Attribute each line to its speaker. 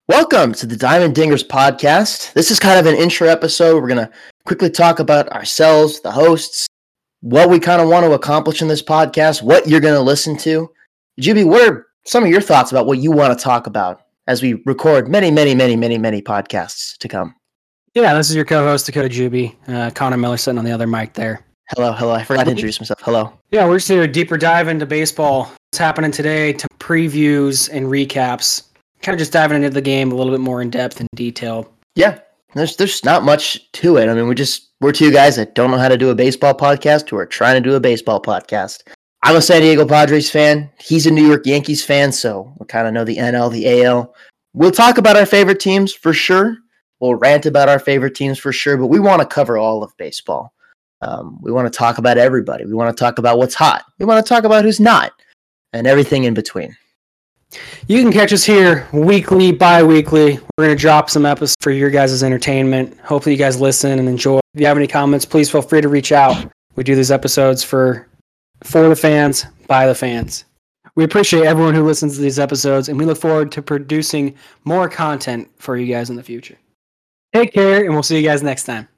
Speaker 1: Welcome to the Diamond Dingers podcast. This is kind of an intro episode. We're going to quickly talk about ourselves, the hosts, what we kind of want to accomplish in this podcast, what you're going to listen to. Juby, what are some of your thoughts about what you want to talk about as we record many podcasts to come?
Speaker 2: Yeah, this is your co-host, Dakota Juby. Connor Miller sitting on the other mic there.
Speaker 1: Hello. I forgot to introduce myself. Hello.
Speaker 2: Yeah, we're just here to deeper dive into baseball. What's happening today, to previews and recaps. Kind of just diving into the game a little bit more in depth and detail.
Speaker 1: Yeah, there's not much to it. I mean, we're two guys that don't know how to do a baseball podcast who are trying to do a baseball podcast. I'm a San Diego Padres fan. He's a New York Yankees fan, so we kind of know the NL, the AL. We'll talk about our favorite teams for sure. We'll rant about our favorite teams for sure, but we want to cover all of baseball. We want to talk about everybody. We want to talk about what's hot. We want to talk about who's not, and everything in between.
Speaker 2: You can catch us here weekly, bi-weekly. We're going to drop some episodes for your guys' entertainment. Hopefully you guys listen and enjoy. If you have any comments, please feel free to reach out. We do these episodes for the fans, by the fans. We appreciate everyone who listens to these episodes, and we look forward to producing more content for you guys in the future. Take care, and we'll see you guys next time.